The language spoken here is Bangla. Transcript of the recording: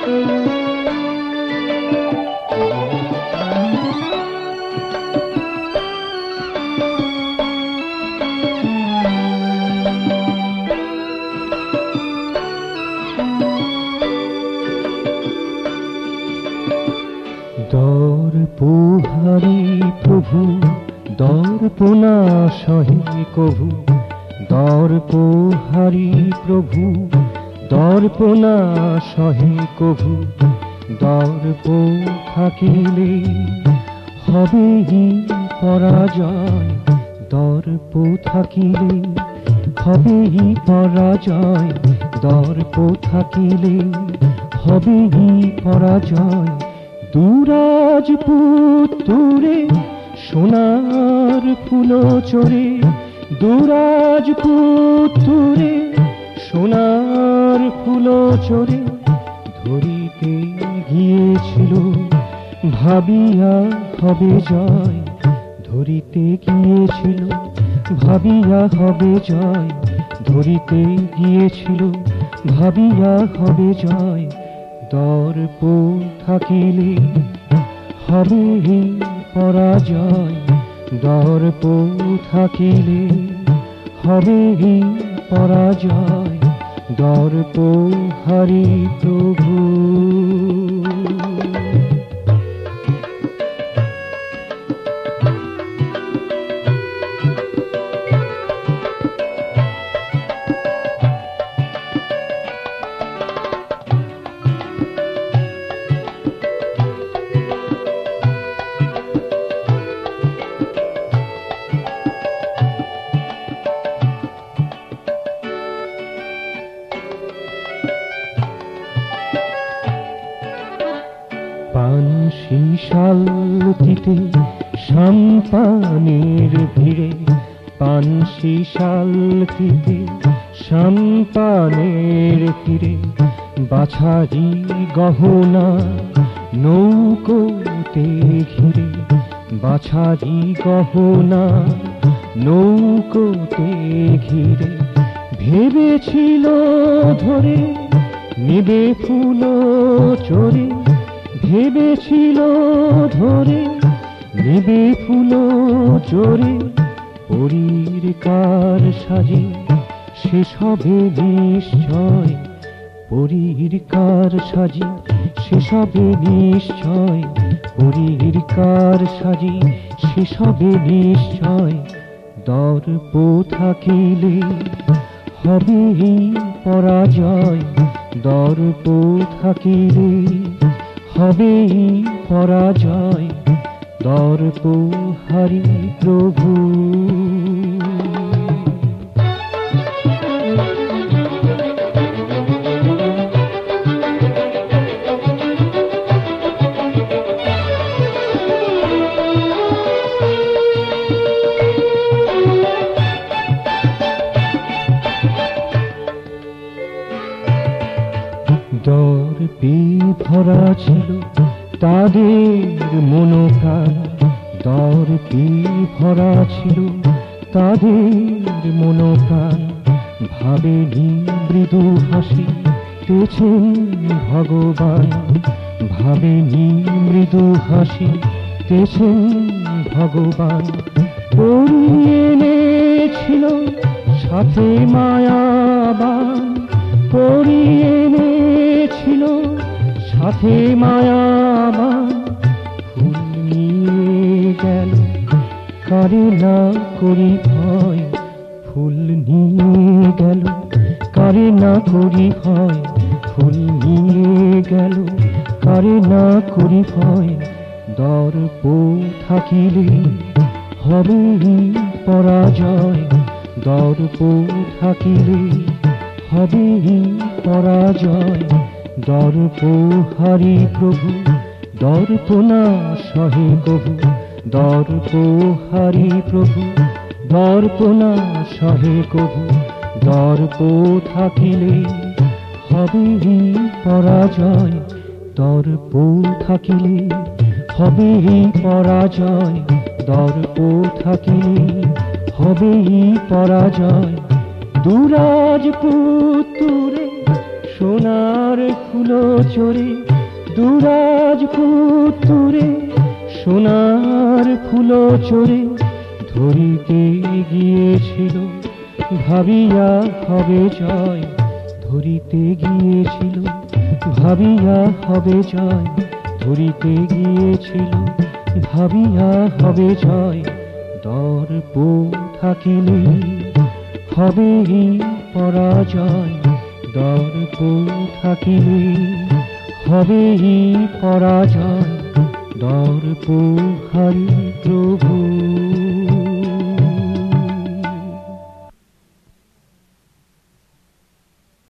দর্পহারি প্রভু দর্পনা সহে কভু, দর্পহারি প্রভু দর্পনা সহে কভু, দর্প থাকিলে হবেই পরাজয়, দর্প থাকিলে হবেই পরাজয়, দর্প থাকিলে হবেই পরাজয়। দুরাজপুত্তুরে সোনার ফুলো চড়ে, দুরাজপুত্তুরে সোনার ফুলো চড়ে ধরিতে গিয়েছিল ভাবিয়া হবে জয়, ধরিতে গিয়েছিল ভাবিয়া হবে জয়, ধরিতে গিয়েছিল ভাবিয়া হবে জয়। দর্প থাকিলে হবে পরাজয়, দর্প থাকিলে হবে পরাজয়। দর্প হরি প্রভু। পানসি শালতিতে সাম্পানের ভিড়ে, পানসি শালতিতে সাম্পানের ভিড়ে বাছারি গহনা নৌকোতে ঘিরে, বাছারি গহনা নৌকোতে ঘিরে ভেবেছিল ধরে নেবে ফুলো চড়ে, ভেবেছিল ধরে নেবে ফুলো চড়ে। পরীর কার সাজে শেষ হবে নিশ্চয়, পরীর কার সাজে শেষ হবে নিশ্চয়, পরীর কার সাজে শেষ হবে নিশ্চয়। দর্প থাকিলে হবে পরাজয়, দর্প থাকিলে হবে পরাজয়। দর্প হরি প্রভু। দর্পে ভরা ছিল তাদের মনোপ্রাণ, দর্পে ভরা ছিল তাদের মনোপ্রাণ। ভাবেনি মৃদু হাসি তেছেন ভগবান, ভাবেনি মৃদু হাসি তেছেন ভগবান। পরিয়ে এনেছিল সাথে মায়াবান, পরিয়ে এনেছিল সাথে মায়াবান। ফুল নিয়ে গেল কারে না করি ভয়, ফুল নিয়ে গেল কারে না করি ভয়, ফুল নিয়ে গেল কারে না করি ভয়। দর্প থাকিলে হবে পরাজয়, দর্প থাকিলে হবে পরাজয়। দর্প হরি প্রভু দর্পনা সহে কভু, দর্প হরি প্রভু দর্পনা সহে কভু। দর্প থাকিলে হবে পরাজয়, দর্প থাকিলে হবে পরাজয়, দর্প থাকিলে হবে পরাজয়। দুরাজপুত্তুরে সোনার কুলো চড়ে দুরাজপুর তুরে, সোনার কুলো চড়ে ধরিতে গিয়েছিল, ভাবিয়া হবে জয়, ধরিতে গিয়েছিল, ভাবিয়া হবে জয়, ধরিতে গিয়েছিল, ভাবিয়া হবে জয়। দর্প থাকিলে হবেই পরাজয়, দর্প থাকিলে হবেই পরাজয়, দর্প হারি প্রভু।